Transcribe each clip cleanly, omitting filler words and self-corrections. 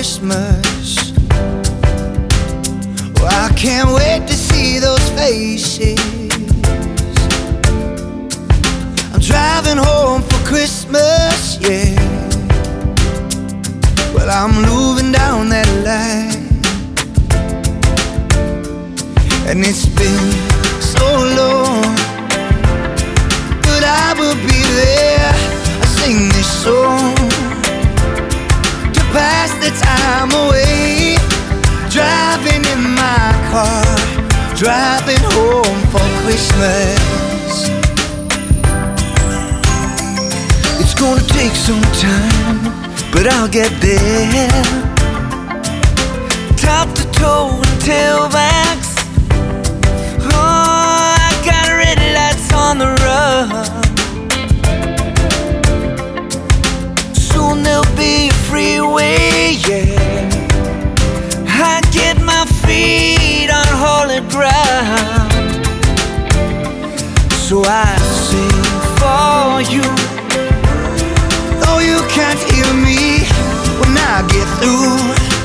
Christmas. Oh, I can't wait to see those faces. I'm driving home for Christmas, yeah. Well, I'm moving down that line, and it's been so long, but I will be there. I sing this song to pass the time away, driving in my car, driving home for Christmas. It's gonna take some time, but I'll get there. Top to toe and tailbacks. Oh, I got red lights on the run. Soon there'll be a freeway, yeah. I get my feet on holy ground. So I sing for you, though you can't hear me when I get through.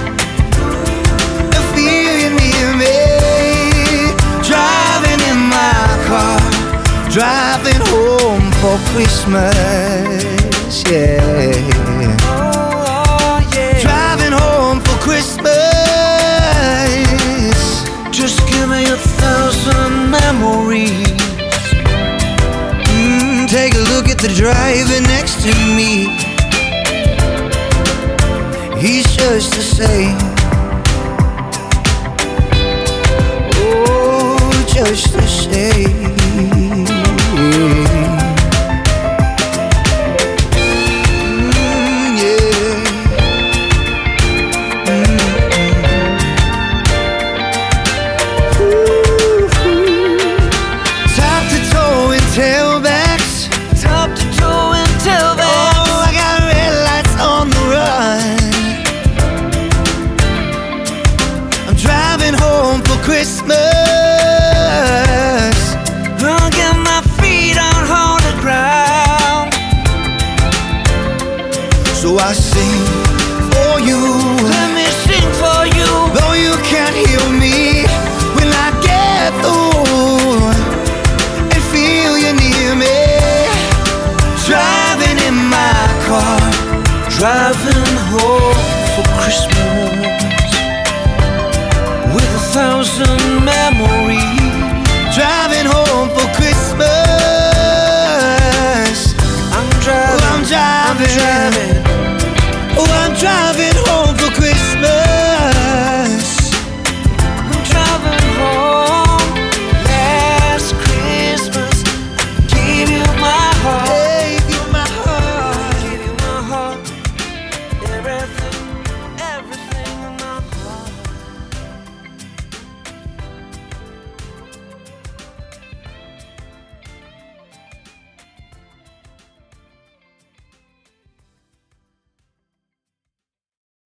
I feel you near me, driving in my car, driving home for Christmas, yeah. Oh, yeah. Driving home for Christmas. Just give me 1,000 memories. Take a look at the driver next to me. He's just the same. Oh, just the same. Tailbacks, top to toe and tailbacks. Oh, I got red lights on the run. I'm driving home for Christmas. I'll get my feet on holy ground. So I sing for you. Let me sing for you, though you can't hear me when I get through. Driving in my car, driving home for Christmas with 1,000 memories.